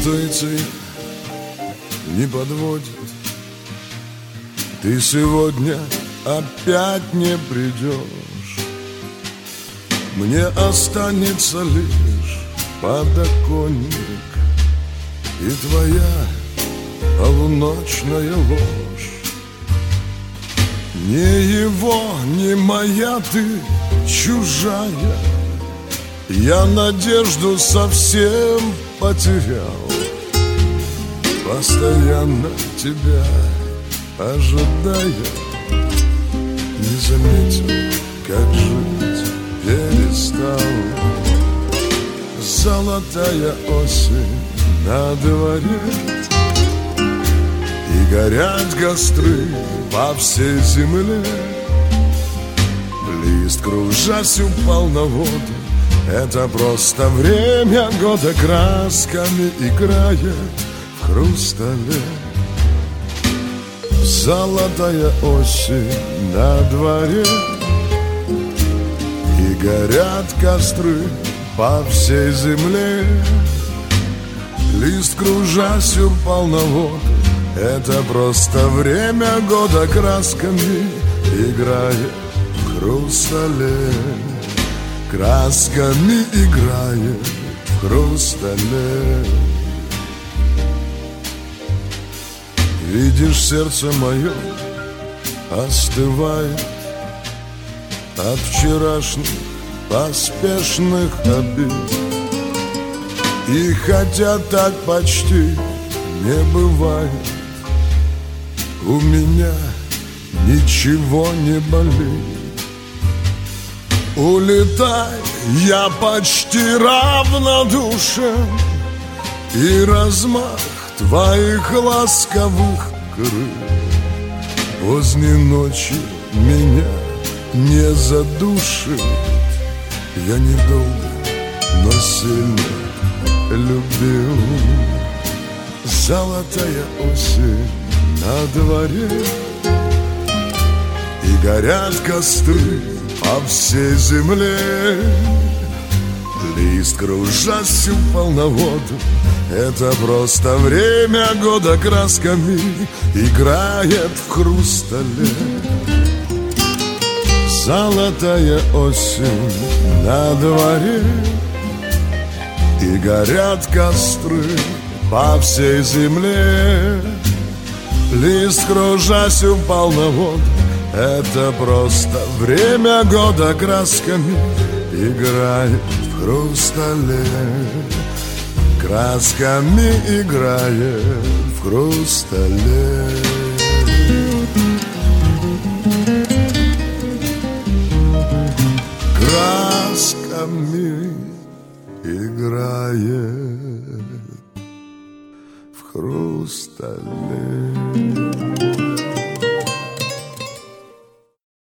интуиции не подводит. Ты сегодня опять не придешь. Мне останется лишь подоконник и твоя полуночная ложь. Не его, не моя ты, чужая. Я надежду совсем потерял, постоянно тебя ожидая. Не заметил, как жить перестал. Золотая осень на дворе, и горят костры по всей земле. Лист, кружась, упал на воду. Это просто время года, красками играя в хрустале. Золотая осень на дворе, и горят костры по всей земле. Лист, кружась, упал на воду. Это просто время года, красками играя в хрустале. Красками играет в хрустале. Видишь, сердце мое остывает от вчерашних поспешных обид. И хотя так почти не бывает, у меня ничего не болит. Улетай, я почти равнодушен, и размах твоих ласковых крыл поздней ночи меня не задушит. Я недолго, но сильно любил. Золотая осень на дворе, и горят костры по всей земле. Лист, кружась, упал на воду. Это просто время года, красками играет в хрустале. Золотая осень на дворе, и горят костры по всей земле. Лист, кружась, упал на воду. Это просто время года, красками играет в хрустале. Красками играет в хрустале. Красками играет в хрустале.